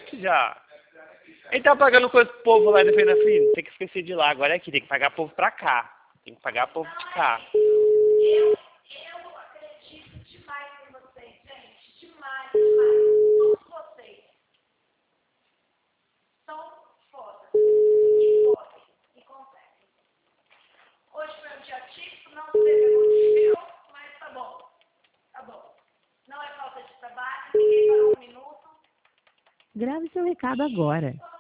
Já. Ele tá pagando coisa pro povo lá defendendo a filha. Tem que esquecer de lá. Agora é aqui. Tem que pagar povo pra cá. Tem que pagar povo de cá. Eu acredito demais em vocês, gente. Demais, demais. Todos vocês. São foda. E podem. E conseguem. Hoje foi um dia típico. Não teve motivo, mas tá bom. Tá bom. Não é falta de trabalho. Ninguém parou um minuto. Grave seu recado agora.